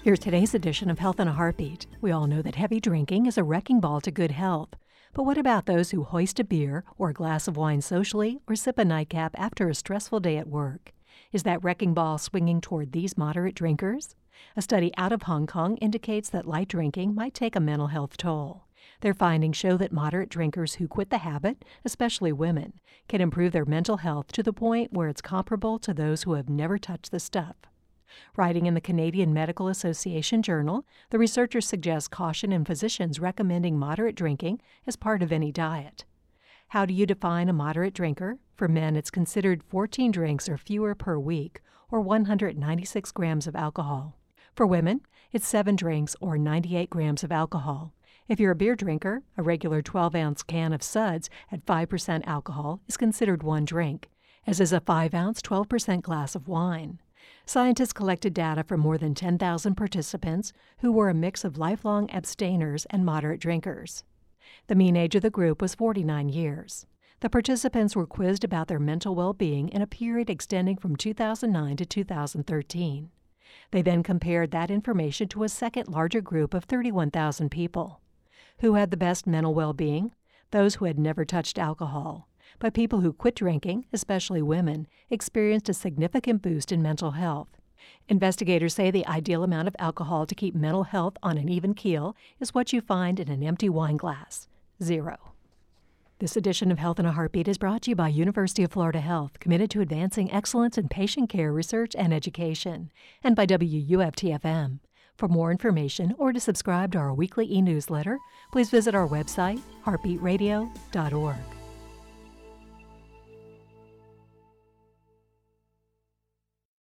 Here's today's edition of Health in a Heartbeat. We all know that heavy drinking is a wrecking ball to good health. But what about those who hoist a beer or a glass of wine socially or sip a nightcap after a stressful day at work? Is that wrecking ball swinging toward these moderate drinkers? A study out of Hong Kong indicates that light drinking might take a mental health toll. Their findings show that moderate drinkers who quit the habit, especially women, can improve their mental health to the point where it's comparable to those who have never touched the stuff. Writing in the Canadian Medical Association Journal, the researchers suggest caution in physicians recommending moderate drinking as part of any diet. How do you define a moderate drinker? For men, it's considered 14 drinks or fewer per week, or 196 grams of alcohol. For women, it's 7 drinks or 98 grams of alcohol. If you're a beer drinker, a regular 12-ounce can of Suds at 5% alcohol is considered 1 drink, as is a 5-ounce, 12% glass of wine. Scientists collected data from more than 10,000 participants who were a mix of lifelong abstainers and moderate drinkers. The mean age of the group was 49 years. The participants were quizzed about their mental well-being in a period extending from 2009 to 2013. They then compared that information to a second larger group of 31,000 people. Who had the best mental well-being? Those who had never touched alcohol. But people who quit drinking, especially women, experienced a significant boost in mental health. Investigators say the ideal amount of alcohol to keep mental health on an even keel is what you find in an empty wine glass: 0. This edition of Health in a Heartbeat is brought to you by University of Florida Health, committed to advancing excellence in patient care research and education, and by WUFT-FM. For more information or to subscribe to our weekly e-newsletter, please visit our website, heartbeatradio.org.